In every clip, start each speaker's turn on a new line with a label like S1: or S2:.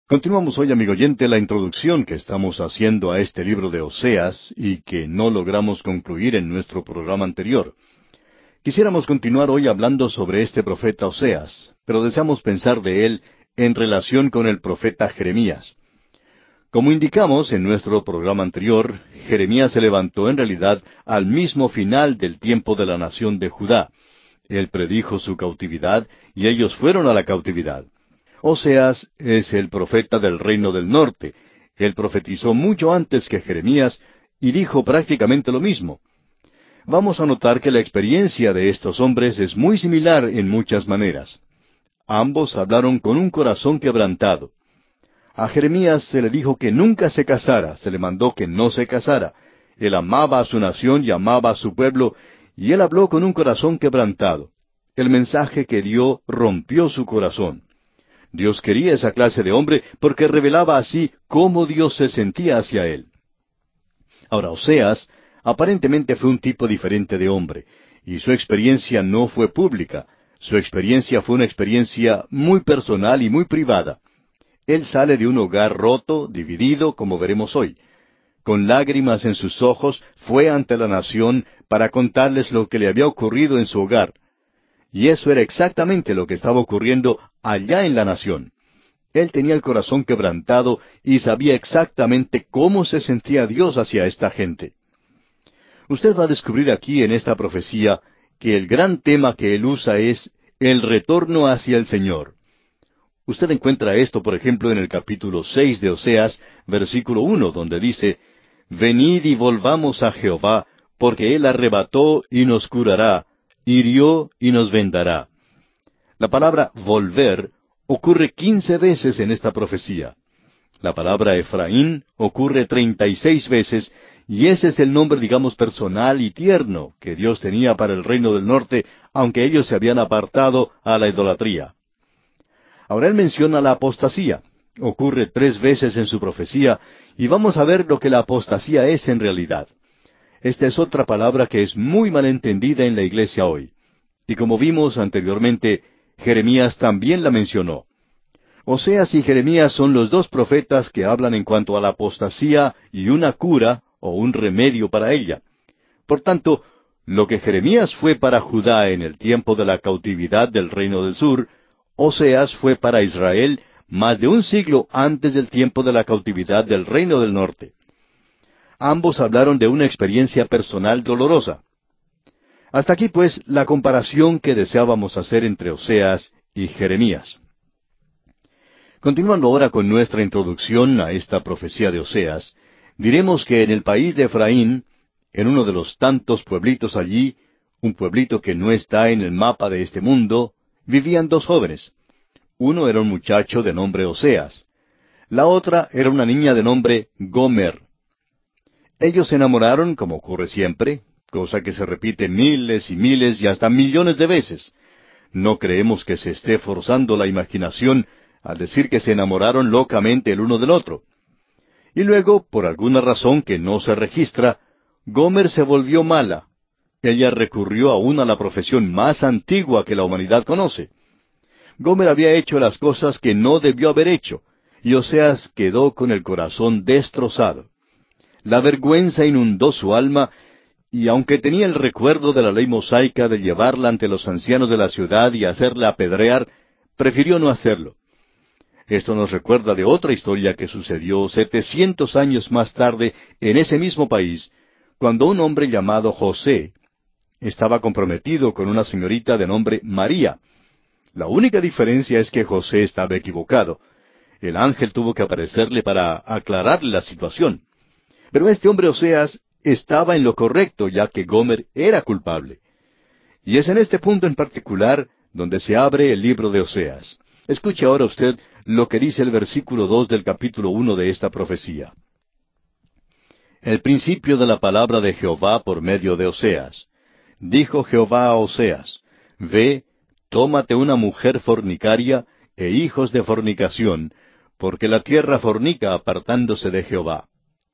S1: Continuamos hoy, amigo oyente, la introducción que estamos haciendo a este libro de Oseas y que no logramos concluir en nuestro programa anterior. Quisiéramos continuar hoy hablando sobre este profeta Oseas, pero deseamos pensar de él en relación con el profeta Jeremías. Como indicamos en nuestro programa anterior, Jeremías se levantó en realidad al mismo final del tiempo de la nación de Judá. Él predijo su cautividad y ellos fueron a la cautividad. Oseas es el profeta del reino del norte. Él profetizó mucho antes que Jeremías y dijo prácticamente lo mismo. Vamos a notar que la experiencia de estos hombres es muy similar en muchas maneras. Ambos hablaron con un corazón quebrantado. A Jeremías se le dijo que nunca se casara, se le mandó que no se casara. Él amaba a su nación y amaba a su pueblo, y él habló con un corazón quebrantado. El mensaje que dio rompió su corazón. Dios quería esa clase de hombre porque revelaba así cómo Dios se sentía hacia él. Ahora, Oseas aparentemente fue un tipo diferente de hombre, y su experiencia no fue pública. Su experiencia fue una experiencia muy personal y muy privada. Él sale de un hogar roto, dividido, como veremos hoy. Con lágrimas en sus ojos, fue ante la nación para contarles lo que le había ocurrido en su hogar. Y eso era exactamente lo que estaba ocurriendo allá en la nación. Él tenía el corazón quebrantado y sabía exactamente cómo se sentía Dios hacia esta gente. Usted va a descubrir aquí en esta profecía que el gran tema que él usa es el retorno hacia el Señor. Usted encuentra esto, por ejemplo, en el capítulo 6 de Oseas, versículo 1, donde dice, «Venid y volvamos a Jehová, porque Él arrebató y nos curará, hirió y nos vendará». La palabra volver ocurre 15 veces en esta profecía. La palabra Efraín ocurre 36 veces, y ese es el nombre, digamos, personal y tierno que Dios tenía para el reino del norte, aunque ellos se habían apartado a la idolatría. Ahora él menciona la apostasía. Ocurre 3 veces en su profecía, y vamos a ver lo que la apostasía es en realidad. Esta es otra palabra que es muy mal entendida en la iglesia hoy. Y como vimos anteriormente, Jeremías también la mencionó. Oseas y Jeremías son los dos profetas que hablan en cuanto a la apostasía y una cura o un remedio para ella. Por tanto, lo que Jeremías fue para Judá en el tiempo de la cautividad del reino del sur, Oseas fue para Israel más de un siglo antes del tiempo de la cautividad del reino del norte. Ambos hablaron de una experiencia personal dolorosa. Hasta aquí, pues, la comparación que deseábamos hacer entre Oseas y Jeremías. Continuando ahora con nuestra introducción a esta profecía de Oseas, diremos que en el país de Efraín, en uno de los tantos pueblitos allí, un pueblito que no está en el mapa de este mundo, vivían 2 jóvenes. Uno era un muchacho de nombre Oseas. La otra era una niña de nombre Gomer. Ellos se enamoraron, como ocurre siempre, cosa que se repite miles y miles y hasta millones de veces. No creemos que se esté forzando la imaginación al decir que se enamoraron locamente el uno del otro. Y luego, por alguna razón que no se registra, Gomer se volvió mala. Ella recurrió aún a la profesión más antigua que la humanidad conoce. Gomer había hecho las cosas que no debió haber hecho, y Oseas quedó con el corazón destrozado. La vergüenza inundó su alma, y aunque tenía el recuerdo de la ley mosaica de llevarla ante los ancianos de la ciudad y hacerla apedrear, prefirió no hacerlo. Esto nos recuerda de otra historia que sucedió 700 años más tarde en ese mismo país, cuando un hombre llamado José estaba comprometido con una señorita de nombre María. La única diferencia es que José estaba equivocado. El ángel tuvo que aparecerle para aclararle la situación. Pero este hombre Oseas estaba en lo correcto, ya que Gomer era culpable. Y es en este punto en particular donde se abre el libro de Oseas. Escuche ahora usted lo que dice el versículo 2 del capítulo 1 de esta profecía. El principio de la palabra de Jehová por medio de Oseas. Dijo Jehová a Oseas, Ve, tómate una mujer fornicaria e hijos de fornicación, porque la tierra fornica apartándose de Jehová.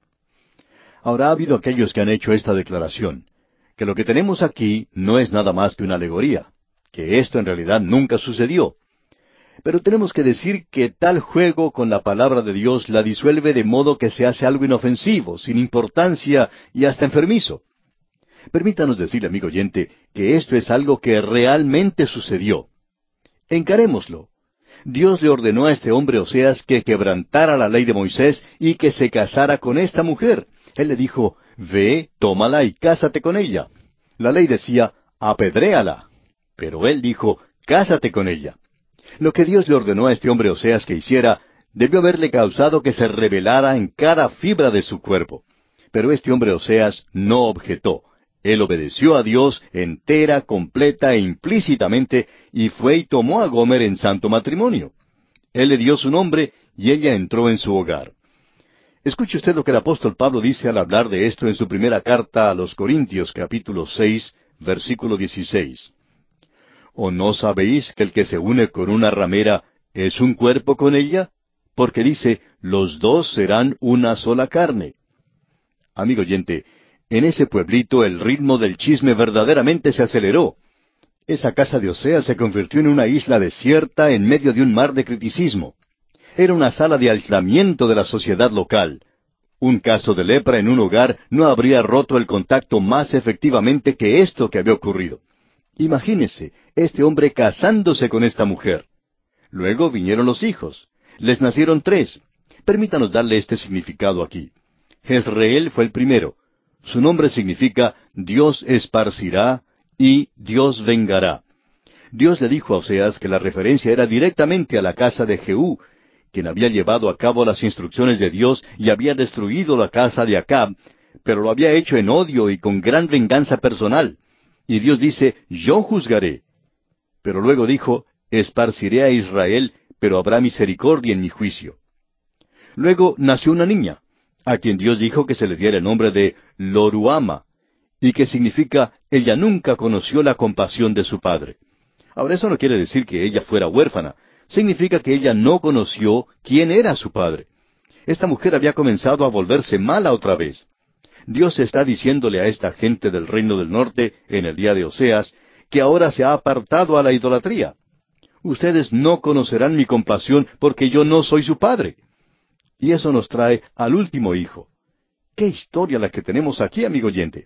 S1: Ahora ha habido aquellos que han hecho esta declaración, que lo que tenemos aquí no es nada más que una alegoría, que esto en realidad nunca sucedió. Pero tenemos que decir que tal juego con la palabra de Dios la disuelve de modo que se hace algo inofensivo, sin importancia y hasta enfermizo. Permítanos decirle, amigo oyente, que esto es algo que realmente sucedió. Encarémoslo. Dios le ordenó a este hombre Oseas que quebrantara la ley de Moisés y que se casara con esta mujer. Él le dijo, ve, tómala y cásate con ella. La ley decía, apedréala. Pero él dijo, cásate con ella. Lo que Dios le ordenó a este hombre Oseas que hiciera, debió haberle causado que se rebelara en cada fibra de su cuerpo. Pero este hombre Oseas no objetó. Él obedeció a Dios entera, completa e implícitamente, y fue y tomó a Gomer en santo matrimonio. Él le dio su nombre, y ella entró en su hogar. Escuche usted lo que el apóstol Pablo dice al hablar de esto en su primera carta a los Corintios, capítulo 6, versículo 16. ¿O no sabéis que el que se une con una ramera es un cuerpo con ella? Porque dice, los dos serán una sola carne. Amigo oyente, en ese pueblito el ritmo del chisme verdaderamente se aceleró. Esa casa de Oseas se convirtió en una isla desierta en medio de un mar de criticismo. Era una sala de aislamiento de la sociedad local. Un caso de lepra en un hogar no habría roto el contacto más efectivamente que esto que había ocurrido. Imagínese, este hombre casándose con esta mujer. Luego vinieron los hijos. Les nacieron 3. Permítanos darle este significado aquí. Jezreel fue el primero. Su nombre significa Dios esparcirá y Dios vengará. Dios le dijo a Oseas que la referencia era directamente a la casa de Jehú, quien había llevado a cabo las instrucciones de Dios y había destruido la casa de Acab, pero lo había hecho en odio y con gran venganza personal. Y Dios dice, yo juzgaré. Pero luego dijo, esparciré a Israel, pero habrá misericordia en mi juicio. Luego nació una niña, a quien Dios dijo que se le diera el nombre de Loruama, y que significa, ella nunca conoció la compasión de su padre. Ahora, eso no quiere decir que ella fuera huérfana, significa que ella no conoció quién era su padre. Esta mujer había comenzado a volverse mala otra vez. Dios está diciéndole a esta gente del reino del norte, en el día de Oseas, que ahora se ha apartado a la idolatría. Ustedes no conocerán mi compasión porque yo no soy su padre. Y eso nos trae al último hijo. ¡Qué historia la que tenemos aquí, amigo oyente!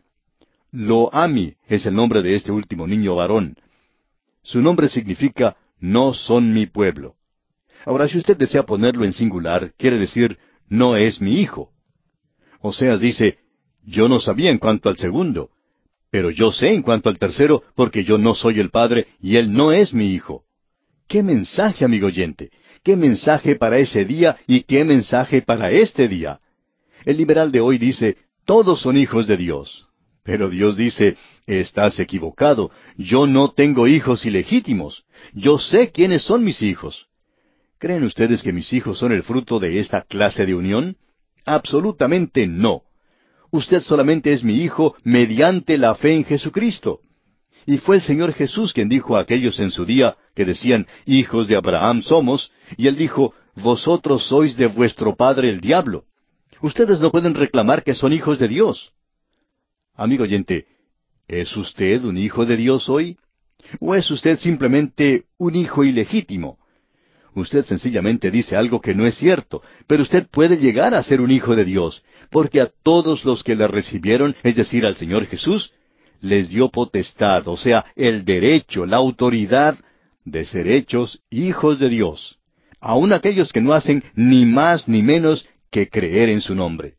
S1: Lo-Ami es el nombre de este último niño varón. Su nombre significa, no son mi pueblo. Ahora, si usted desea ponerlo en singular, quiere decir, no es mi hijo. Oseas dice, yo no sabía en cuanto al segundo, pero yo sé en cuanto al tercero, porque yo no soy el padre y él no es mi hijo. ¡Qué mensaje, amigo oyente! ¡Qué mensaje para ese día y qué mensaje para este día! El liberal de hoy dice, todos son hijos de Dios. Pero Dios dice, estás equivocado, yo no tengo hijos ilegítimos. Yo sé quiénes son mis hijos. ¿Creen ustedes que mis hijos son el fruto de esta clase de unión? Absolutamente no. Usted solamente es mi hijo mediante la fe en Jesucristo. Y fue el Señor Jesús quien dijo a aquellos en su día que decían, hijos de Abraham somos, y Él dijo, vosotros sois de vuestro padre el diablo. Ustedes no pueden reclamar que son hijos de Dios. Amigo oyente, ¿es usted un hijo de Dios hoy? ¿O es usted simplemente un hijo ilegítimo? Usted sencillamente dice algo que no es cierto, pero usted puede llegar a ser un hijo de Dios, porque a todos los que le recibieron, es decir, al Señor Jesús, les dio potestad, o sea, el derecho, la autoridad de ser hechos hijos de Dios, aun aquellos que no hacen ni más ni menos que creer en su nombre.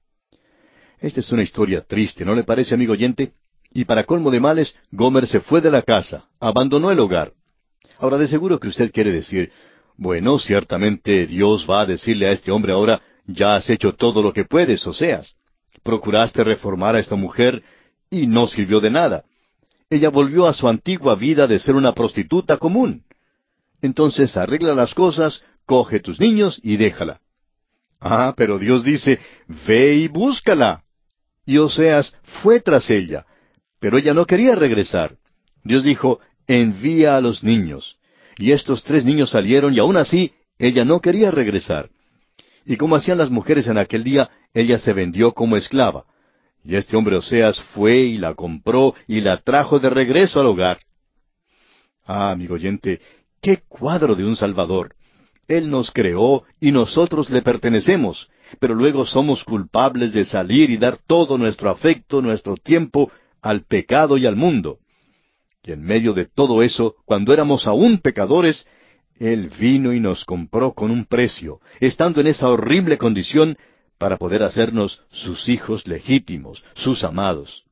S1: Esta es una historia triste, ¿no le parece, amigo oyente? Y para colmo de males, Gomer se fue de la casa, abandonó el hogar. Ahora, de seguro que usted quiere decir, bueno, ciertamente Dios va a decirle a este hombre ahora, ya has hecho todo lo que puedes, Oseas. Procuraste reformar a esta mujer y no sirvió de nada. Ella volvió a su antigua vida de ser una prostituta común. Entonces arregla las cosas, coge tus niños y déjala. Ah, pero Dios dice, ve y búscala. Y Oseas fue tras ella, pero ella no quería regresar. Dios dijo, envía a los niños. Y estos 3 niños salieron y aún así ella no quería regresar. Y como hacían las mujeres en aquel día, ella se vendió como esclava. Y este hombre Oseas fue y la compró y la trajo de regreso al hogar. Ah, amigo oyente, ¡Qué cuadro de un Salvador! Él nos creó y nosotros le pertenecemos, pero luego somos culpables de salir y dar todo nuestro afecto, nuestro tiempo, al pecado y al mundo. Y en medio de todo eso, cuando éramos aún pecadores, Él vino y nos compró con un precio, estando en esa horrible condición, para poder hacernos sus hijos legítimos, sus amados.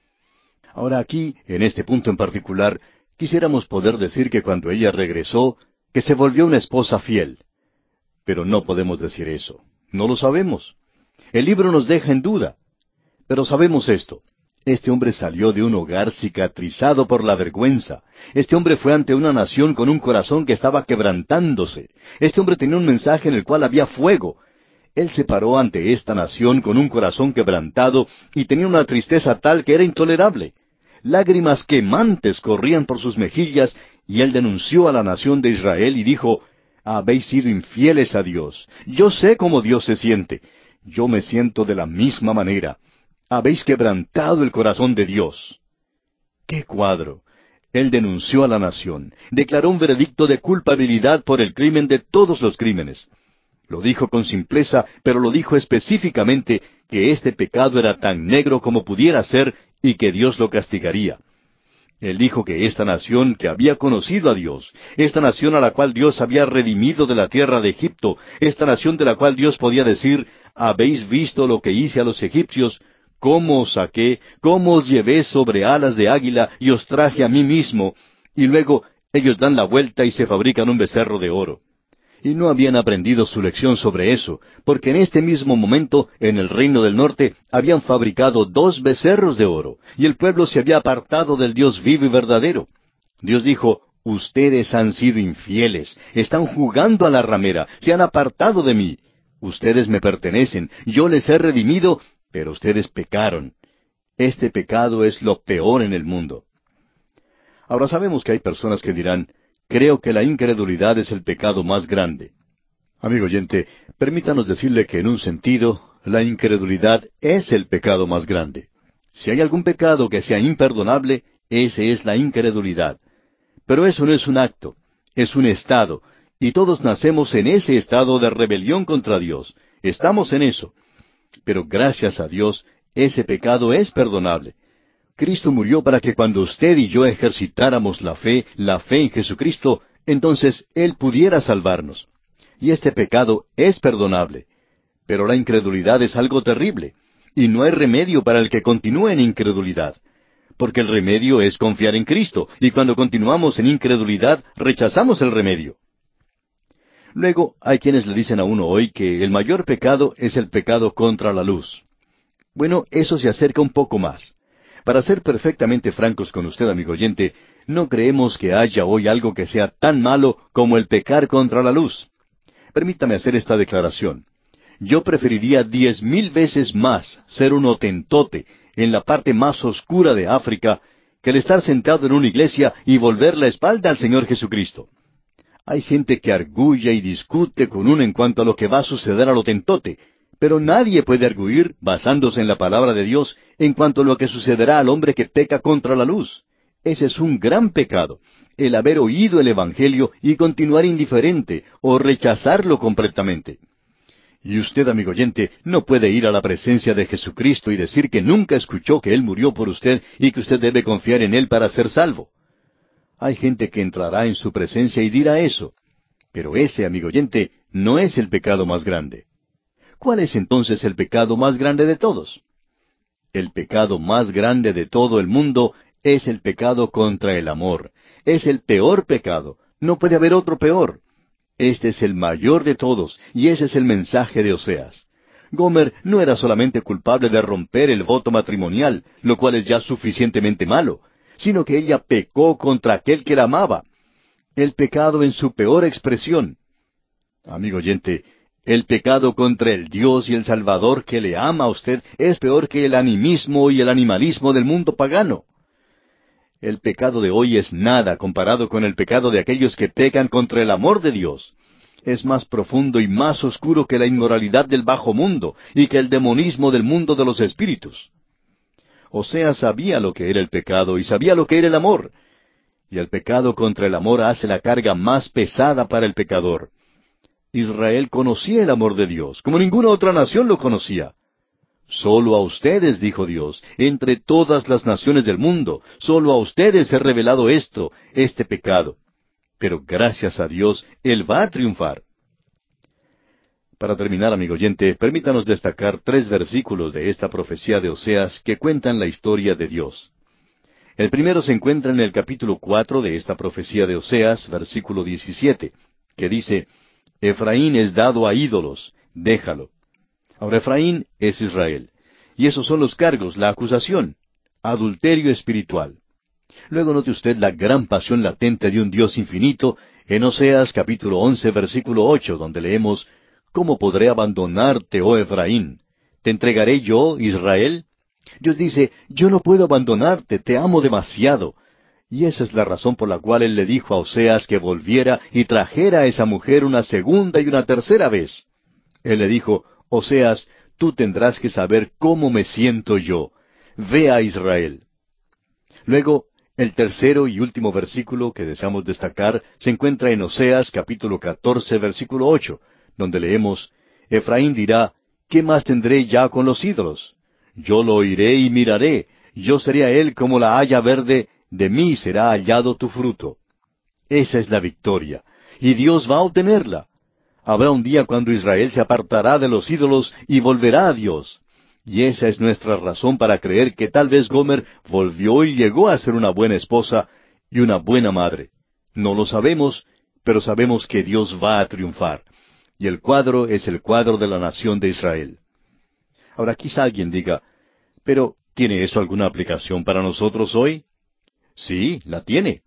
S1: Ahora aquí, en este punto en particular, quisiéramos poder decir que cuando ella regresó, que se volvió una esposa fiel. Pero no podemos decir eso. No lo sabemos. El libro nos deja en duda. Pero sabemos esto. Este hombre salió de un hogar cicatrizado por la vergüenza. Este hombre fue ante una nación con un corazón que estaba quebrantándose. Este hombre tenía un mensaje en el cual había fuego. Él se paró ante esta nación con un corazón quebrantado y tenía una tristeza tal que era intolerable. Lágrimas quemantes corrían por sus mejillas y él denunció a la nación de Israel y dijo, habéis sido infieles a Dios. Yo sé cómo Dios se siente. Yo me siento de la misma manera. Habéis quebrantado el corazón de Dios. ¡Qué cuadro! Él denunció a la nación, declaró un veredicto de culpabilidad por el crimen de todos los crímenes. Lo dijo con simpleza, pero lo dijo específicamente que este pecado era tan negro como pudiera ser y que Dios lo castigaría. Él dijo que esta nación que había conocido a Dios, esta nación a la cual Dios había redimido de la tierra de Egipto, esta nación de la cual Dios podía decir, habéis visto lo que hice a los egipcios, cómo os saqué, cómo os llevé sobre alas de águila y os traje a mí mismo, y luego ellos dan la vuelta y se fabrican un becerro de oro. Y no habían aprendido su lección sobre eso, porque en este mismo momento, en el reino del norte, habían fabricado 2 becerros de oro, y el pueblo se había apartado del Dios vivo y verdadero. Dios dijo, ustedes han sido infieles, están jugando a la ramera, se han apartado de mí. Ustedes me pertenecen, yo les he redimido, pero ustedes pecaron. Este pecado es lo peor en el mundo. Ahora sabemos que hay personas que dirán, creo que la incredulidad es el pecado más grande. Amigo oyente, permítanos decirle que en un sentido, la incredulidad es el pecado más grande. Si hay algún pecado que sea imperdonable, ese es la incredulidad. Pero eso no es un acto, es un estado, y todos nacemos en ese estado de rebelión contra Dios. Estamos en eso. Pero gracias a Dios, ese pecado es perdonable. Cristo murió para que cuando usted y yo ejercitáramos la fe en Jesucristo, entonces Él pudiera salvarnos. Y este pecado es perdonable. Pero la incredulidad es algo terrible, y no hay remedio para el que continúe en incredulidad. Porque el remedio es confiar en Cristo, y cuando continuamos en incredulidad, rechazamos el remedio. Luego, hay quienes le dicen a uno hoy que el mayor pecado es el pecado contra la luz. Bueno, eso se acerca un poco más. Para ser perfectamente francos con usted, amigo oyente, no creemos que haya hoy algo que sea tan malo como el pecar contra la luz. Permítame hacer esta declaración. Yo preferiría 10,000 veces más ser un hotentote en la parte más oscura de África que el estar sentado en una iglesia y volver la espalda al Señor Jesucristo. Hay gente que arguye y discute con uno en cuanto a lo que va a suceder al hotentote, pero nadie puede arguir, basándose en la palabra de Dios, en cuanto a lo que sucederá al hombre que peca contra la luz. Ese es un gran pecado, el haber oído el Evangelio y continuar indiferente o rechazarlo completamente. Y usted, amigo oyente, no puede ir a la presencia de Jesucristo y decir que nunca escuchó que Él murió por usted y que usted debe confiar en Él para ser salvo. Hay gente que entrará en su presencia y dirá eso. Pero ese, amigo oyente, no es el pecado más grande. ¿Cuál es entonces el pecado más grande de todos? El pecado más grande de todo el mundo es el pecado contra el amor. Es el peor pecado. No puede haber otro peor. Este es el mayor de todos, y ese es el mensaje de Oseas. Gomer no era solamente culpable de romper el voto matrimonial, lo cual es ya suficientemente malo, sino que ella pecó contra aquel que la amaba. El pecado en su peor expresión. Amigo oyente, el pecado contra el Dios y el Salvador que le ama a usted es peor que el animismo y el animalismo del mundo pagano. El pecado de hoy es nada comparado con el pecado de aquellos que pecan contra el amor de Dios. Es más profundo y más oscuro que la inmoralidad del bajo mundo y que el demonismo del mundo de los espíritus. Oseas sabía lo que era el pecado y sabía lo que era el amor. y el pecado contra el amor hace la carga más pesada para el pecador. Israel conocía el amor de Dios, como ninguna otra nación lo conocía. Solo a ustedes, dijo Dios, entre todas las naciones del mundo, solo a ustedes he revelado este pecado. Pero gracias a Dios, Él va a triunfar. Para terminar, amigo oyente, permítanos destacar 3 versículos de esta profecía de Oseas que cuentan la historia de Dios. El primero se encuentra en el capítulo 4 de esta profecía de Oseas, versículo 17, que dice, Efraín es dado a ídolos, déjalo. Ahora Efraín es Israel. Y esos son los cargos, la acusación, adulterio espiritual. Luego note usted la gran pasión latente de un Dios infinito en Oseas capítulo 11, versículo 8, donde leemos, ¿Cómo podré abandonarte, oh Efraín? ¿Te entregaré yo, Israel? Dios dice, yo no puedo abandonarte, te amo demasiado. Y esa es la razón por la cual Él le dijo a Oseas que volviera y trajera a esa mujer una segunda y una tercera vez. Él le dijo, Oseas, tú tendrás que saber cómo me siento yo. Ve a Israel. Luego, el tercero y último versículo que deseamos destacar se encuentra en Oseas capítulo 14, versículo 8, donde leemos, Efraín dirá, ¿qué más tendré ya con los ídolos? Yo lo oiré y miraré, yo seré a él como la haya verde, de mí será hallado tu fruto. Esa es la victoria, y Dios va a obtenerla. Habrá un día cuando Israel se apartará de los ídolos y volverá a Dios. Y esa es nuestra razón para creer que tal vez Gomer volvió y llegó a ser una buena esposa y una buena madre. No lo sabemos, pero sabemos que Dios va a triunfar. Y el cuadro es el cuadro de la nación de Israel. Ahora quizá alguien diga, pero ¿tiene eso alguna aplicación para nosotros hoy? Sí, la tiene.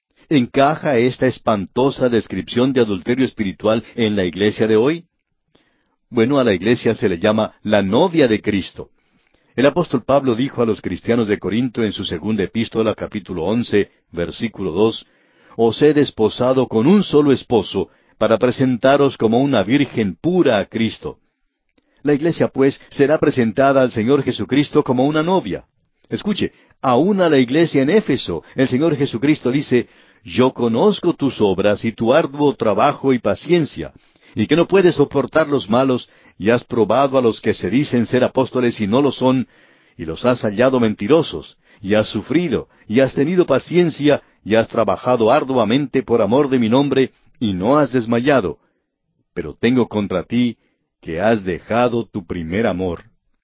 S1: ¿Encaja esta espantosa descripción de adulterio espiritual en la iglesia de hoy? Bueno, a la iglesia se le llama la novia de Cristo. El apóstol Pablo dijo a los cristianos de Corinto en su segunda epístola, capítulo 11, versículo 2, Os he desposado con un solo esposo, para presentaros como una virgen pura a Cristo. La iglesia, pues, será presentada al Señor Jesucristo como una novia. Escuche, aún a la iglesia en Éfeso, el Señor Jesucristo dice, Yo conozco tus obras y tu arduo trabajo y paciencia, y que no puedes soportar los malos, y has probado a los que se dicen ser apóstoles y no lo son, y los has hallado mentirosos, y has sufrido, y has tenido paciencia, y has trabajado arduamente por amor de mi nombre, y no has desmayado. Pero tengo contra ti que has dejado tu primer amor.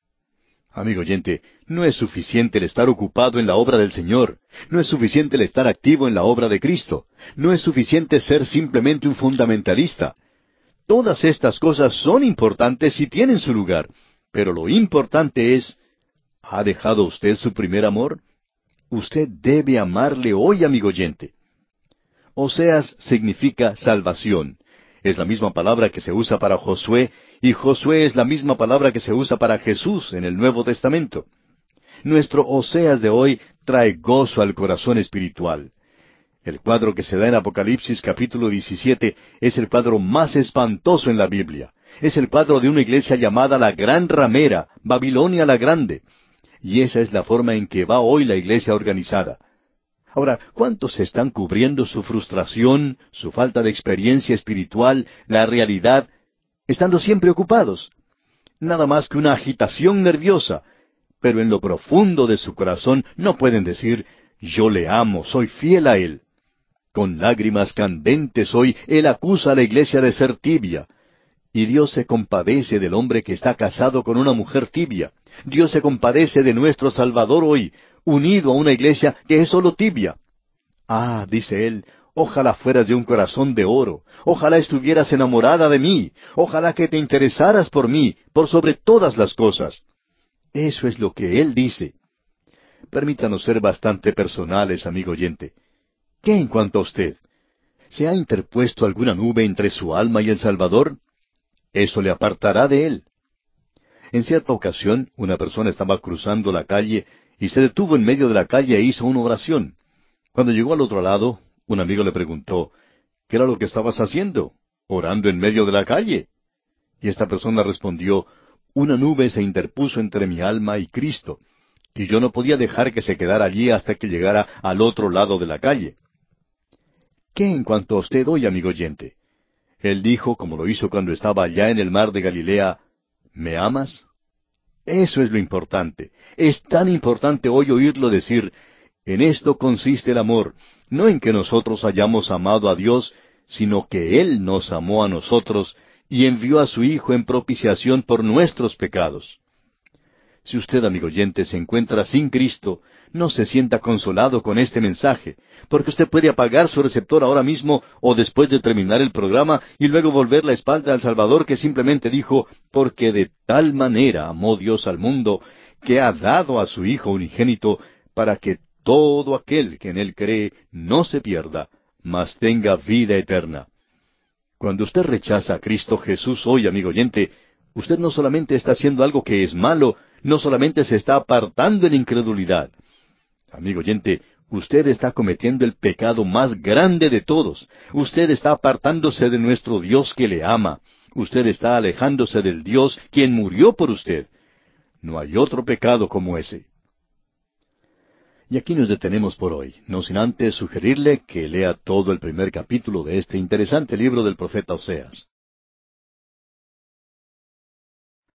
S1: Amigo oyente, no es suficiente el estar ocupado en la obra del Señor, no es suficiente el estar activo en la obra de Cristo, no es suficiente ser simplemente un fundamentalista. Todas estas cosas son importantes y tienen su lugar, pero lo importante es, ¿ha dejado usted su primer amor? Usted debe amarle hoy, amigo oyente. Oseas significa salvación. Es la misma palabra que se usa para Josué, y Josué es la misma palabra que se usa para Jesús en el Nuevo Testamento. Nuestro Oseas de hoy trae gozo al corazón espiritual. El cuadro que se da en Apocalipsis capítulo 17 es el cuadro más espantoso en la Biblia. Es el cuadro de una iglesia llamada la Gran Ramera, Babilonia la Grande. Y esa es la forma en que va hoy la iglesia organizada. Ahora, ¿cuántos están cubriendo su frustración, su falta de experiencia espiritual, la realidad, estando siempre ocupados? Nada más que una agitación nerviosa, pero en lo profundo de su corazón no pueden decir, yo le amo, soy fiel a él. Con lágrimas candentes hoy, él acusa a la iglesia de ser tibia. Y Dios se compadece del hombre que está casado con una mujer tibia. Dios se compadece de nuestro Salvador hoy, unido a una iglesia que es solo tibia. Ah, dice él, ojalá fueras de un corazón de oro, ojalá estuvieras enamorada de mí, ojalá que te interesaras por mí, por sobre todas las cosas. Eso es lo que él dice. Permítanos ser bastante personales, amigo oyente. ¿Qué en cuanto a usted? ¿Se ha interpuesto alguna nube entre su alma y el Salvador? Eso le apartará de él. En cierta ocasión, una persona estaba cruzando la calle y se detuvo en medio de la calle e hizo una oración. Cuando llegó al otro lado, un amigo le preguntó, ¿qué era lo que estabas haciendo? Orando en medio de la calle. Y esta persona respondió, una nube se interpuso entre mi alma y Cristo, y yo no podía dejar que se quedara allí hasta que llegara al otro lado de la calle. ¿Qué en cuanto a usted hoy, amigo oyente? Él dijo, como lo hizo cuando estaba allá en el mar de Galilea, ¿me amas? Eso es lo importante. Es tan importante hoy oírlo decir, en esto consiste el amor, no en que nosotros hayamos amado a Dios, sino que Él nos amó a nosotros y envió a su Hijo en propiciación por nuestros pecados. Si usted, amigo oyente, se encuentra sin Cristo, no se sienta consolado con este mensaje, porque usted puede apagar su receptor ahora mismo o después de terminar el programa y luego volver la espalda al Salvador que simplemente dijo, porque de tal manera amó Dios al mundo, que ha dado a su Hijo unigénito, para que todo aquel que en Él cree no se pierda, mas tenga vida eterna. Cuando usted rechaza a Cristo Jesús hoy, amigo oyente, usted no solamente está haciendo algo que es malo, no solamente se está apartando en incredulidad. Amigo oyente, usted está cometiendo el pecado más grande de todos. Usted está apartándose de nuestro Dios que le ama. Usted está alejándose del Dios quien murió por usted. No hay otro pecado como ese. Y aquí nos detenemos por hoy, no sin antes sugerirle que lea todo el primer capítulo de este interesante libro del profeta Oseas.